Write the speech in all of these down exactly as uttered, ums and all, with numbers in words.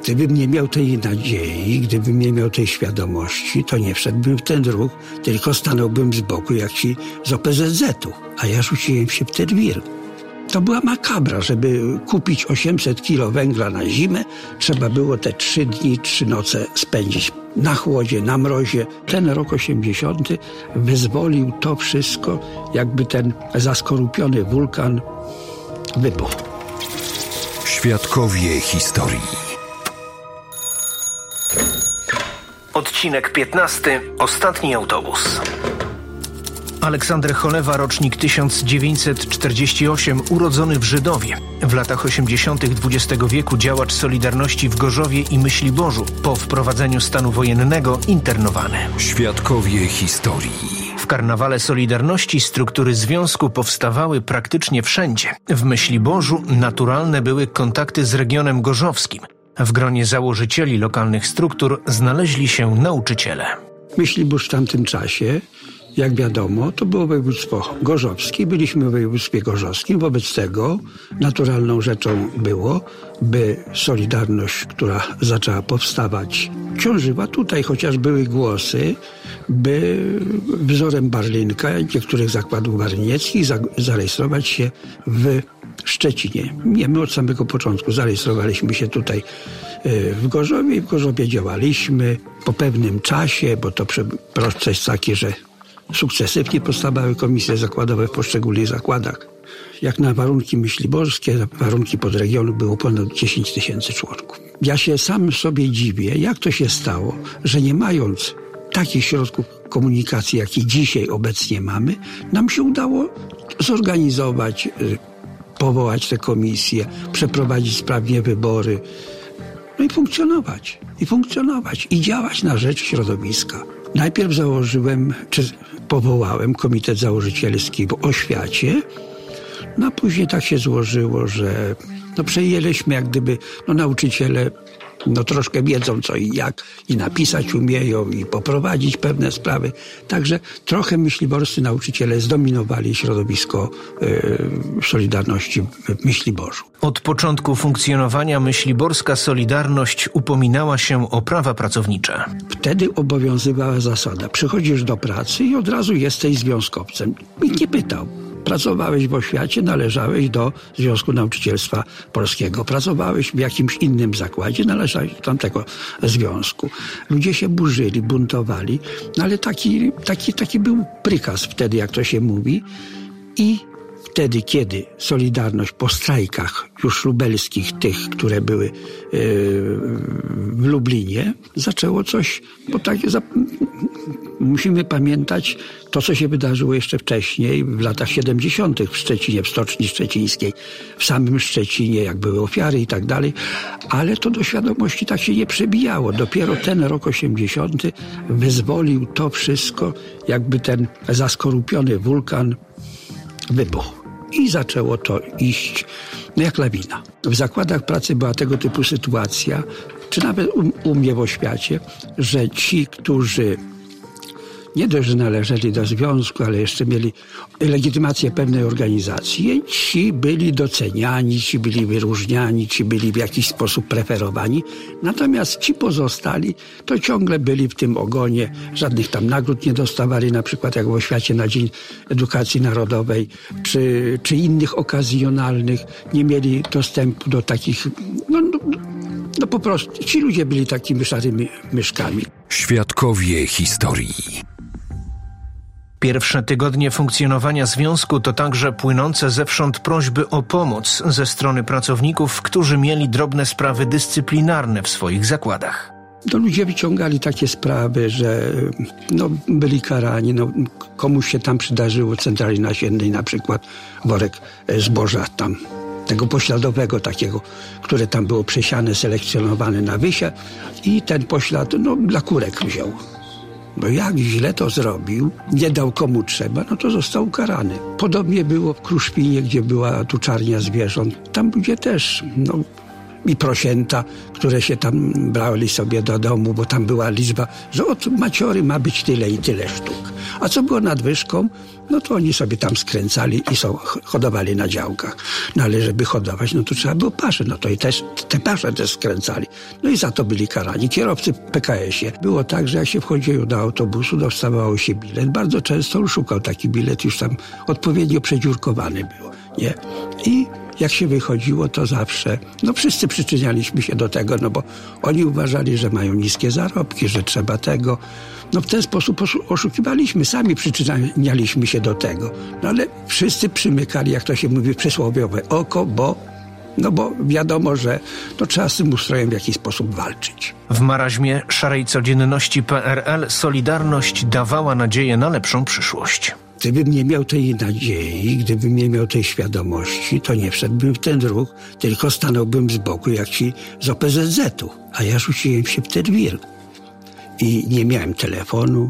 Gdybym nie miał tej nadziei, gdybym nie miał tej świadomości, to nie wszedłbym w ten ruch, tylko stanąłbym z boku jak ci z O P Z Z-u, a ja rzuciłem się w ten wir. To była makabra, żeby kupić osiemset kilo węgla na zimę, trzeba było te trzy dni, trzy noce spędzić na chłodzie, na mrozie. Ten rok osiemdziesiąty wyzwolił to wszystko, jakby ten zaskorupiony wulkan wybuchł. Świadkowie historii. Odcinek piętnasty. Ostatni autobus. Aleksander Cholewa, rocznik tysiąc dziewięćset czterdziesty ósmy, urodzony w Żydowie. W latach osiemdziesiątych dwudziestego wieku działacz Solidarności w Gorzowie i Myśliborzu. Po wprowadzeniu stanu wojennego internowany. Świadkowie historii. W karnawale Solidarności struktury związku powstawały praktycznie wszędzie. W Myśliborzu naturalne były kontakty z regionem gorzowskim. W gronie założycieli lokalnych struktur znaleźli się nauczyciele. Myśliborz w tamtym czasie, jak wiadomo, to było województwo gorzowskie. Byliśmy w województwie gorzowskim. Wobec tego naturalną rzeczą było, by Solidarność, która zaczęła powstawać, ciążyła tutaj, chociaż były głosy, by wzorem Barlinka i niektórych zakładów barlinieckich zarejestrować się w Szczecinie. Nie, my od samego początku zarejestrowaliśmy się tutaj w Gorzowie i w Gorzowie działaliśmy po pewnym czasie, bo to proces taki, że sukcesywnie powstawały komisje zakładowe w poszczególnych zakładach. Jak na warunki myśliborskie, warunki podregionu było ponad dziesięć tysięcy członków. Ja się sam sobie dziwię, jak to się stało, że nie mając takich środków komunikacji, jakie dzisiaj obecnie mamy, nam się udało zorganizować, powołać te komisje, przeprowadzić sprawnie wybory, no i funkcjonować, i funkcjonować, i działać na rzecz środowiska. Najpierw założyłem, czy powołałem Komitet Założycielski w Oświacie, no a później tak się złożyło, że no przejęliśmy jak gdyby, no nauczyciele no troszkę wiedzą co i jak, i napisać umieją, i poprowadzić pewne sprawy. Także trochę myśliborscy nauczyciele zdominowali środowisko yy, Solidarności w Myśliborzu. Od początku funkcjonowania myśliborska Solidarność upominała się o prawa pracownicze. Wtedy obowiązywała zasada. Przychodzisz do pracy i od razu jesteś związkowcem. Nikt nie pytał. Pracowałeś w Oświacie, należałeś do Związku Nauczycielstwa Polskiego. Pracowałeś w jakimś innym zakładzie, należałeś do tamtego związku. Ludzie się burzyli, buntowali, no ale taki, taki, taki był prykaz wtedy, jak to się mówi. I wtedy, kiedy Solidarność po strajkach już lubelskich, tych, które były yy, w Lublinie, zaczęło coś, bo tak musimy pamiętać to, co się wydarzyło jeszcze wcześniej, w latach siedemdziesiątych w Szczecinie, w Stoczni Szczecińskiej, w samym Szczecinie, jak były ofiary i tak dalej, ale to do świadomości tak się nie przebijało. Dopiero ten rok osiemdziesiąty wyzwolił to wszystko, jakby ten zaskorupiony wulkan wybuchł. I zaczęło to iść no jak lawina. W zakładach pracy była tego typu sytuacja, czy nawet u, u mnie w Oświacie, że ci, którzy nie dość, że należeli do związku, ale jeszcze mieli legitymację pewnej organizacji, ci byli doceniani, ci byli wyróżniani, ci byli w jakiś sposób preferowani. Natomiast ci pozostali to ciągle byli w tym ogonie, żadnych tam nagród nie dostawali, na przykład jak w Oświacie na Dzień Edukacji Narodowej, czy, czy innych okazjonalnych, nie mieli dostępu do takich, no, no, no po prostu ci ludzie byli takimi szarymi myszkami. Świadkowie historii. Pierwsze tygodnie funkcjonowania związku to także płynące zewsząd prośby o pomoc ze strony pracowników, którzy mieli drobne sprawy dyscyplinarne w swoich zakładach. To ludzie wyciągali takie sprawy, że no, byli karani, no, komuś się tam przydarzyło centrali nasiennej na przykład worek zboża tam, tego pośladowego takiego, które tam było przesiane, selekcjonowane na wysie i ten poślad no, dla kurek wziął. Bo jak źle to zrobił, nie dał komu trzeba, no to został ukarany. Podobnie było w Kruszwinie, gdzie była tuczarnia zwierząt. Tam ludzie też no, i prosięta, które się tam brali sobie do domu, bo tam była liczba, że od maciory ma być tyle i tyle sztuk. A co było nadwyżką, no to oni sobie tam skręcali i są, hodowali na działkach. No ale żeby hodować, no to trzeba było pasze, no to i też te pasze też skręcali. No i za to byli karani. Kierowcy w P K S ie. Było tak, że jak się wchodziło do autobusu, dostawało się bilet. Bardzo często on szukał taki bilet, już tam odpowiednio przedziurkowany był, nie? I jak się wychodziło, to zawsze, no wszyscy przyczynialiśmy się do tego, no bo oni uważali, że mają niskie zarobki, że trzeba tego. No w ten sposób oszukiwaliśmy, sami przyczynialiśmy się do tego. No ale wszyscy przymykali, jak to się mówi, przysłowiowe oko, bo, no bo wiadomo, że to trzeba z tym ustrojem w jakiś sposób walczyć. W maraźmie szarej codzienności P R L Solidarność dawała nadzieję na lepszą przyszłość. Gdybym nie miał tej nadziei, gdybym nie miał tej świadomości, to nie wszedłbym w ten ruch, tylko stanąłbym z boku jak ci z O P Z Z u. A ja rzuciłem się w ten wir. I nie miałem telefonu,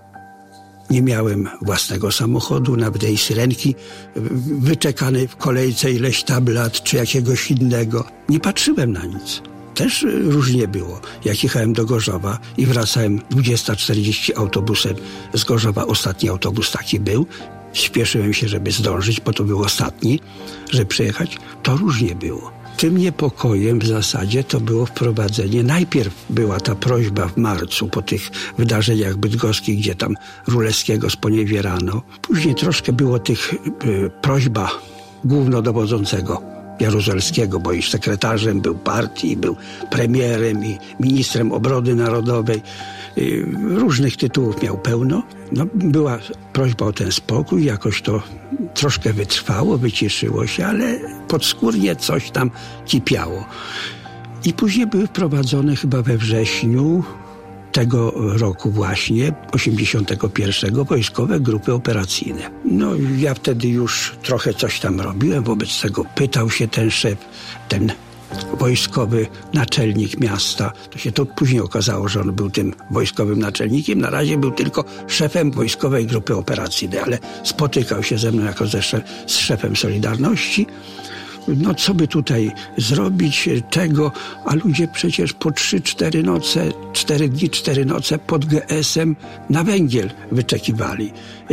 nie miałem własnego samochodu, nawet tej syrenki wyczekanej w kolejce ileś tam lat, czy jakiegoś innego. Nie patrzyłem na nic. Też różnie było. Jak jechałem do Gorzowa i wracałem dwudziesta czterdzieści autobusem z Gorzowa, ostatni autobus taki był, śpieszyłem się, żeby zdążyć, bo to był ostatni, żeby przyjechać, to różnie było. Tym niepokojem w zasadzie to było wprowadzenie. Najpierw była ta prośba w marcu po tych wydarzeniach bydgoskich, gdzie tam Rulewskiego sponiewierano. Później troszkę było tych y, prośba głównodowodzącego Jaruzelskiego, bo i sekretarzem był partii, był premierem i ministrem obrony narodowej. Y, różnych tytułów miał pełno. No, była prośba o ten spokój, jakoś to troszkę wytrwało, wyciszyło się, ale podskórnie coś tam kipiało. I później były wprowadzone chyba we wrześniu tego roku właśnie, osiemdziesiątego pierwszego, wojskowe grupy operacyjne. No ja wtedy już trochę coś tam robiłem, wobec tego pytał się ten szef, ten wojskowy naczelnik miasta. To się to później okazało, że on był tym wojskowym naczelnikiem. Na razie był tylko szefem wojskowej grupy operacyjnej, ale spotykał się ze mną jako ze szef, z szefem Solidarności. No co by tutaj zrobić tego, a ludzie przecież po trzy, cztery noce, cztery dni, cztery noce pod G S em na węgiel wyczekiwali.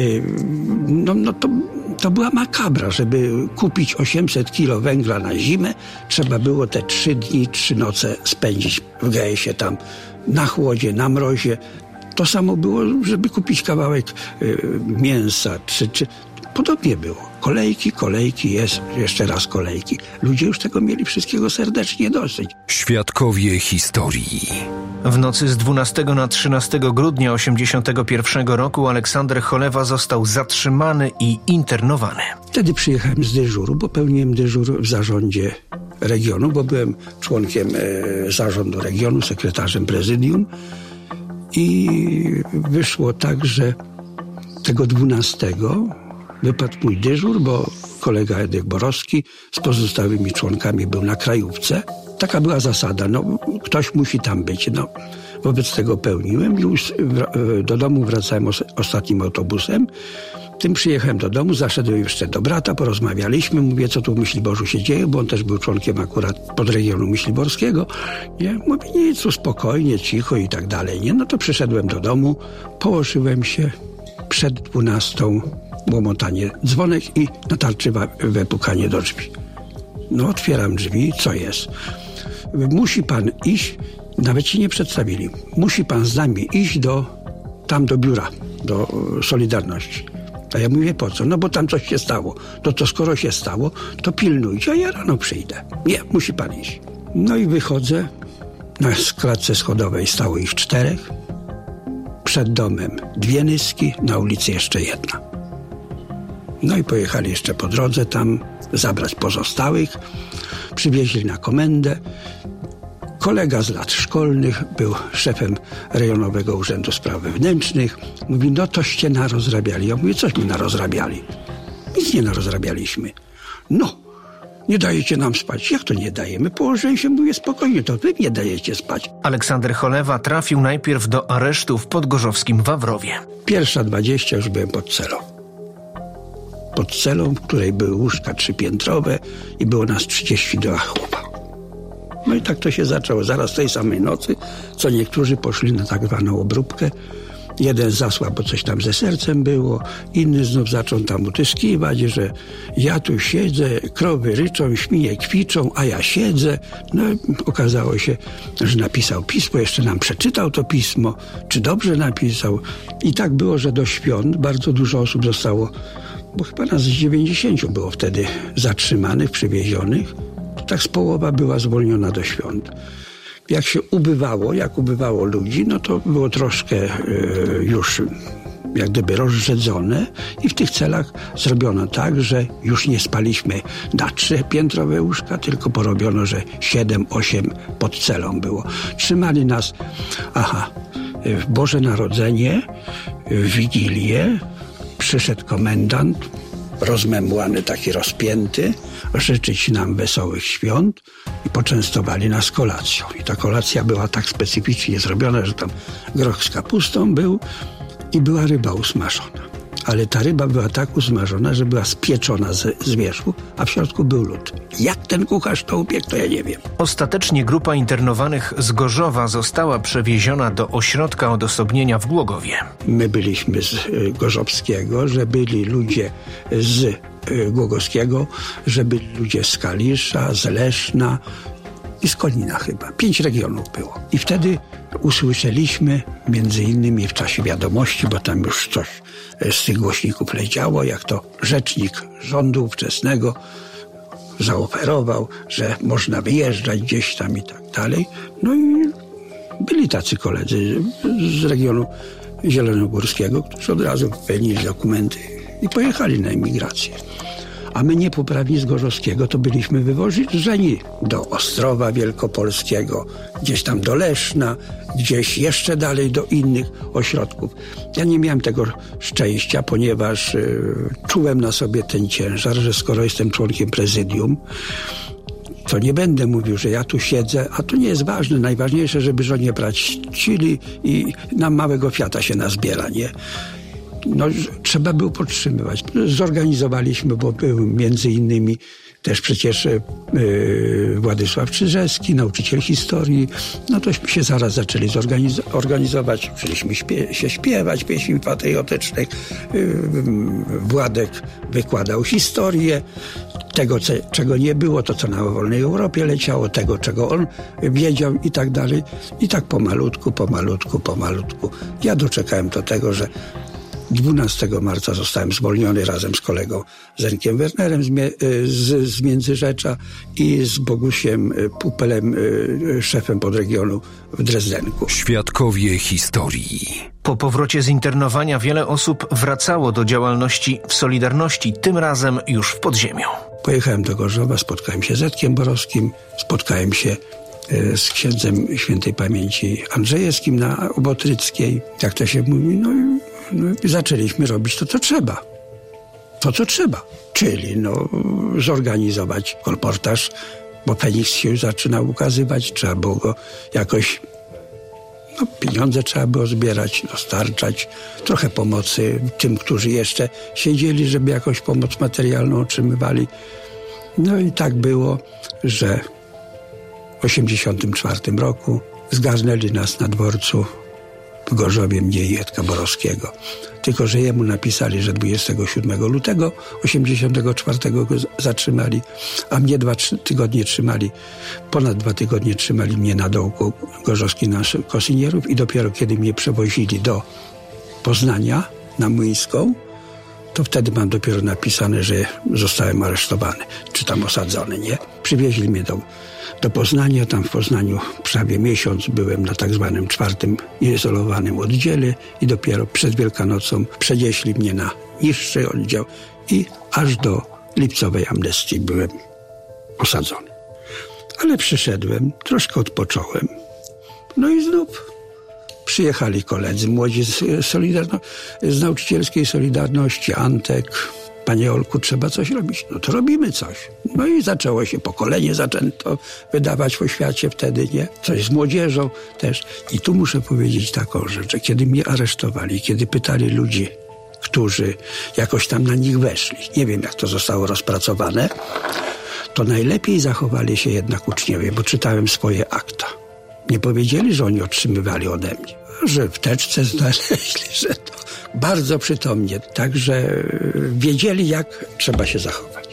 No, no to, to była makabra, żeby kupić osiemset kilo węgla na zimę, trzeba było te trzy dni, trzy noce spędzić w G S ie tam na chłodzie, na mrozie. To samo było, żeby kupić kawałek y, mięsa, czy, czy podobnie było. Kolejki, kolejki, jest jeszcze raz kolejki. Ludzie już tego mieli wszystkiego serdecznie dosyć. Świadkowie historii. W nocy z dwunastego na trzynastego grudnia osiemdziesiątego pierwszego roku Aleksander Cholewa został zatrzymany i internowany. Wtedy przyjechałem z dyżuru, bo pełniłem dyżur w zarządzie regionu, bo byłem członkiem e, zarządu regionu, sekretarzem prezydium. I wyszło tak, że tego dwunastego wypadł mój dyżur, bo kolega Edek Borowski z pozostałymi członkami był na krajówce. Taka była zasada, no ktoś musi tam być. No, wobec tego pełniłem. Już do domu wracałem os- ostatnim autobusem. Tym przyjechałem do domu, zaszedłem jeszcze do brata, porozmawialiśmy. Mówię, co tu w Myśliborzu się dzieje, bo on też był członkiem akurat podregionu myśliborskiego. Nie? Mówię, nic, tu spokojnie, cicho i tak dalej. Nie? No to przyszedłem do domu, położyłem się przed dwunastą, łomotanie dzwonek i natarczywe pukanie do drzwi. No otwieram drzwi, co jest? Musi pan iść, nawet się nie przedstawili, musi pan z nami iść do, tam do biura, do Solidarności. A ja mówię, po co? No bo tam coś się stało. To to skoro się stało, to pilnujcie, a ja rano przyjdę. Nie, musi pan iść. No i wychodzę, na klatce schodowej stało ich czterech, przed domem dwie nyski, na ulicy jeszcze jedna. No i pojechali jeszcze po drodze tam zabrać pozostałych. Przywieźli na komendę. Kolega z lat szkolnych był szefem Rejonowego Urzędu Spraw Wewnętrznych. Mówi, no toście narozrabiali. Ja mówię, cośmy narozrabiali? Nic nie narozrabialiśmy. No, nie dajecie nam spać. Jak to nie dajemy? Położyłem się, mówię, spokojnie, to wy nie dajecie spać. Aleksander Cholewa trafił najpierw do aresztu w podgorzowskim Wawrowie. Pierwsza dwadzieścia już byłem pod celą. Pod celą, w której były łóżka trzypiętrowe i było nas trzydzieści dwa chłopa. No i tak to się zaczęło. Zaraz tej samej nocy, co niektórzy poszli na tak zwaną obróbkę. Jeden zasłał, bo coś tam ze sercem było, inny znów zaczął tam utyskiwać, że ja tu siedzę, krowy ryczą, świnie kwiczą, a ja siedzę. No okazało się, że napisał pismo, jeszcze nam przeczytał to pismo, czy dobrze napisał. I tak było, że do świąt bardzo dużo osób zostało, bo chyba nas z dziewięćdziesięciu było wtedy zatrzymanych, przywiezionych. To tak z połowa była zwolniona do świąt. Jak się ubywało, jak ubywało ludzi, no to było troszkę y, już jak gdyby rozrzedzone i w tych celach zrobiono tak, że już nie spaliśmy na trzypiętrowe łóżka, tylko porobiono, że siedem, osiem pod celą było. Trzymali nas, aha, w Boże Narodzenie, w Wigilię, przyszedł komendant, rozmemłany, taki rozpięty, życzyć nam wesołych świąt i poczęstowali nas kolacją. I ta kolacja była tak specyficznie zrobiona, że tam groch z kapustą był i była ryba usmażona. Ale ta ryba była tak usmażona, że była spieczona z, z wierzchu, a w środku był lód. Jak ten kucharz to upiekł, to ja nie wiem. Ostatecznie grupa internowanych z Gorzowa została przewieziona do ośrodka odosobnienia w Głogowie. My byliśmy z Gorzowskiego, że byli ludzie z Głogowskiego, że byli ludzie z Kalisza, z Leszna i z Konina chyba. Pięć regionów było. I wtedy usłyszeliśmy, między innymi w czasie wiadomości, bo tam już coś z tych głośników leciało, jak to rzecznik rządu ówczesnego zaoferował, że można wyjeżdżać gdzieś tam i tak dalej. No i byli tacy koledzy z regionu zielonogórskiego, którzy od razu wypełnili dokumenty i pojechali na emigrację. A my niepoprawni z Gorzowskiego to byliśmy wywożeni do Ostrowa Wielkopolskiego, gdzieś tam do Leszna, gdzieś jeszcze dalej do innych ośrodków. Ja nie miałem tego szczęścia, ponieważ y, czułem na sobie ten ciężar, że skoro jestem członkiem prezydium, to nie będę mówił, że ja tu siedzę, a to nie jest ważne. Najważniejsze, żeby żonie brać chili i na małego Fiata się nazbiera, nie? No, trzeba było podtrzymywać. Zorganizowaliśmy, bo był między innymi też przecież yy, Władysław Czyżewski, nauczyciel historii. No tośmy się zaraz zaczęli zorganiz- organizować. Zaczęliśmy śpie- się śpiewać pieśni patriotycznych. Yy, Władek wykładał historię tego, co, czego nie było, to co na wolnej Europie leciało, tego, czego on wiedział i tak dalej. I tak pomalutku, pomalutku, pomalutku. Ja doczekałem do tego, że dwunastego marca zostałem zwolniony razem z kolegą Zenkiem Wernerem z, z, z Międzyrzecza i z Bogusiem Pupelem, szefem podregionu w Drezdenku. Świadkowie historii. Po powrocie z internowania wiele osób wracało do działalności w Solidarności, tym razem już w podziemiu. Pojechałem do Gorzowa, spotkałem się z Zetkiem Borowskim, spotkałem się z księdzem świętej pamięci Andrzejewskim na Obotryckiej, jak to się mówi, no i No i zaczęliśmy robić to, co trzeba. To, co trzeba. Czyli no, zorganizować kolportaż, bo Feniks się już zaczynał ukazywać. Trzeba było go jakoś... No, pieniądze trzeba było zbierać, dostarczać. Trochę pomocy tym, którzy jeszcze siedzieli, żeby jakąś pomoc materialną otrzymywali. No i tak było, że w osiemdziesiątym czwartym roku zgarnęli nas na dworcu w Gorzowie, mnie i Edka Borowskiego. Tylko że jemu napisali, że dwudziestego siódmego lutego osiemdziesiątego czwartego go zatrzymali, a mnie dwa trzy tygodnie trzymali, ponad dwa tygodnie trzymali mnie na dołku gorzowskich naszych kosynierów i dopiero kiedy mnie przewozili do Poznania na Młyńską, to wtedy mam dopiero napisane, że zostałem aresztowany, czy tam osadzony, nie? Przywieźli mnie do, do Poznania, tam w Poznaniu prawie miesiąc byłem na tak zwanym czwartym izolowanym oddziale i dopiero przed Wielkanocą przenieśli mnie na niższy oddział i aż do lipcowej amnestii byłem osadzony. Ale przyszedłem, troszkę odpocząłem, no i znów przyjechali koledzy młodzi z, Solidarno- z nauczycielskiej Solidarności, Antek. Panie Olku, trzeba coś robić. No to robimy coś. No i zaczęło się pokolenie, zaczęto wydawać w oświacie wtedy, nie? Coś z młodzieżą też. I tu muszę powiedzieć taką rzecz, że kiedy mnie aresztowali, kiedy pytali ludzi, którzy jakoś tam na nich weszli, nie wiem jak to zostało rozpracowane, to najlepiej zachowali się jednak uczniowie, bo czytałem swoje akta. Nie powiedzieli, że oni otrzymywali ode mnie, że w teczce znaleźli, że to bardzo przytomnie. Także wiedzieli, jak trzeba się zachować.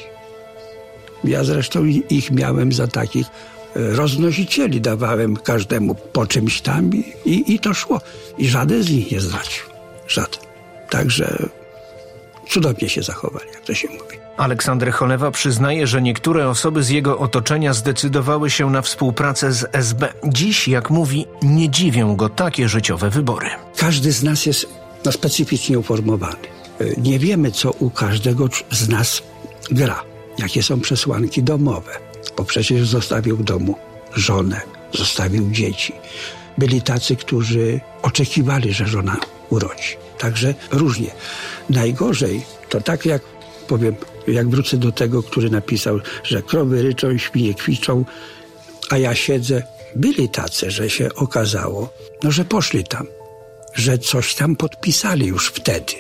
Ja zresztą ich miałem za takich roznosicieli. Dawałem każdemu po czymś tam i, i, i to szło. I żaden z nich nie zdradził. Żaden. Także cudownie się zachowali, jak to się mówi. Aleksander Cholewa przyznaje, że niektóre osoby z jego otoczenia zdecydowały się na współpracę z S B. Dziś, jak mówi, nie dziwią go takie życiowe wybory. Każdy z nas jest no, specyficznie uformowany. Nie wiemy, co u każdego z nas gra. Jakie są przesłanki domowe. Bo przecież zostawił w domu żonę, zostawił dzieci. Byli tacy, którzy oczekiwali, że żona urodzi. Także różnie. Najgorzej to tak jak powiem, jak wrócę do tego, który napisał, że krowy ryczą, świnie kwiczą, a ja siedzę. Byli tacy, że się okazało, no że poszli tam, że coś tam podpisali już wtedy.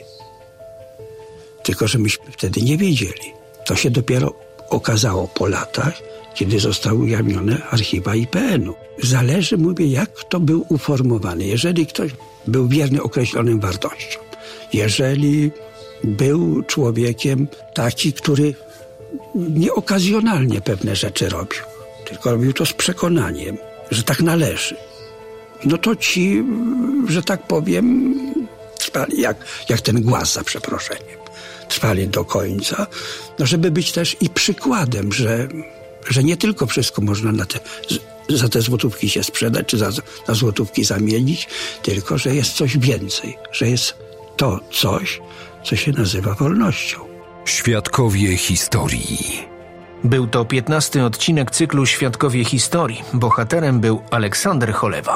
Tylko że myśmy wtedy nie wiedzieli. To się dopiero okazało po latach, kiedy zostały ujawnione archiwa I P N u. Zależy, mówię, jak kto był uformowany. Jeżeli ktoś był wierny określonym wartościom, jeżeli był człowiekiem taki, który nieokazjonalnie pewne rzeczy robił, tylko robił to z przekonaniem, że tak należy, no to ci, że tak powiem, trwali jak, jak ten głaz, za przeproszeniem. Trwali do końca, no żeby być też i przykładem, że, że nie tylko wszystko można na te, za te złotówki się sprzedać, czy za, za złotówki zamienić, tylko że jest coś więcej, że jest to coś, co się nazywa wolnością. Świadkowie historii. Był to piętnasty odcinek cyklu Świadkowie historii. Bohaterem był Aleksander Cholewa.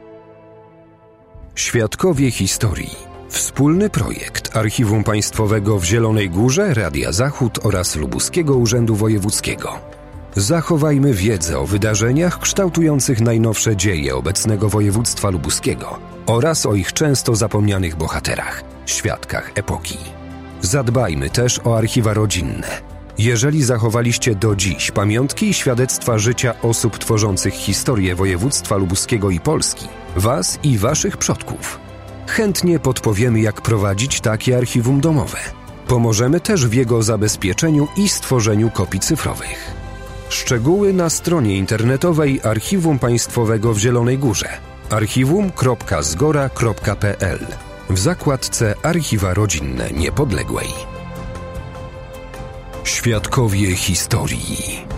Świadkowie historii. Wspólny projekt Archiwum Państwowego w Zielonej Górze, Radia Zachód oraz Lubuskiego Urzędu Wojewódzkiego. Zachowajmy wiedzę o wydarzeniach kształtujących najnowsze dzieje obecnego województwa lubuskiego oraz o ich często zapomnianych bohaterach, świadkach epoki. Zadbajmy też o archiwa rodzinne. Jeżeli zachowaliście do dziś pamiątki i świadectwa życia osób tworzących historię województwa lubuskiego i Polski, was i waszych przodków, chętnie podpowiemy, jak prowadzić takie archiwum domowe. Pomożemy też w jego zabezpieczeniu i stworzeniu kopii cyfrowych. Szczegóły na stronie internetowej Archiwum Państwowego w Zielonej Górze archiwum kropka zgora kropka p l w zakładce Archiwa Rodzinne Niepodległej. Świadkowie historii.